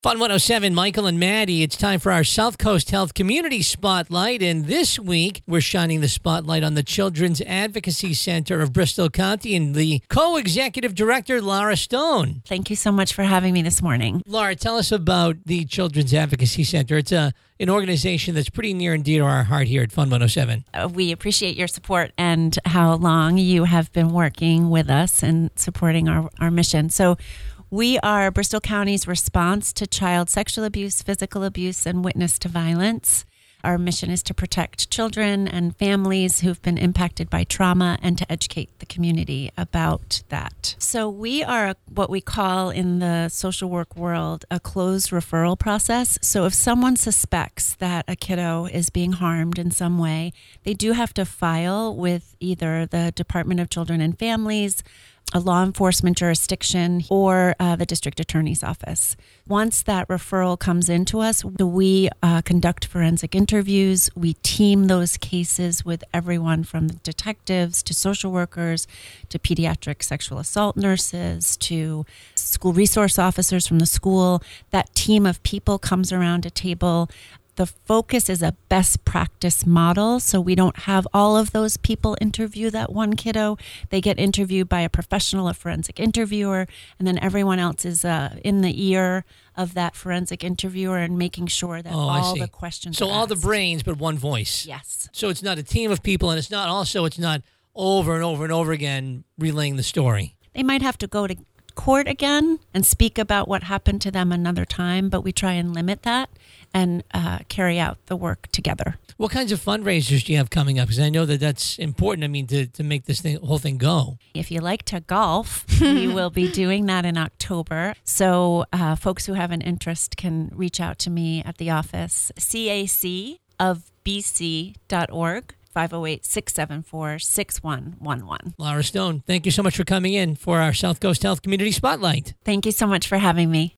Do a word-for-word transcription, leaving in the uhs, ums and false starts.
Fun one oh seven, Michael and Maddie. It's time for our South Coast Health Community Spotlight. And this week, we're shining the spotlight on the Children's Advocacy Center of Bristol County and the co-executive director, Laura Stone. Thank you so much for having me this morning. Laura, tell us about the Children's Advocacy Center. It's a an organization that's pretty near and dear to our heart here at Fun one oh seven. Uh, we appreciate your support and how long you have been working with us and supporting our, our mission. So we are Bristol County's response to child sexual abuse, physical abuse, and witness to violence. Our mission is to protect children and families who've been impacted by trauma and to educate the community about that. So we are what we call in the social work world a closed referral process. So if someone suspects that a kiddo is being harmed in some way, they do have to file with either the Department of Children and Families, a law enforcement jurisdiction, or uh, the district attorney's office. Once that referral comes into us, we uh, conduct forensic interviews. We team those cases with everyone from detectives to social workers to pediatric sexual assault nurses to school resource officers from the school. That team of people comes around a table. The focus is a best practice model, so we don't have all of those people interview that one kiddo. They get interviewed by a professional, a forensic interviewer, and then everyone else is uh, in the ear of that forensic interviewer and making sure that oh, all the questions So are all asked. the brains, but one voice. Yes. So it's not a team of people, and it's not also, it's not over and over and over again relaying the story. They might have to go to court again and speak about what happened to them another time, but we try and limit that and uh, carry out the work together. What kinds of fundraisers do you have coming up? Because I know that that's important, I mean, to, to make this thing, whole thing go. If you like to golf, we will be doing that in October. So uh, folks who have an interest can reach out to me at the office, C A C of B C dot org. five oh eight, six seven four, six one one one. Laura Stone, thank you so much for coming in for our South Coast Health Community Spotlight. Thank you so much for having me.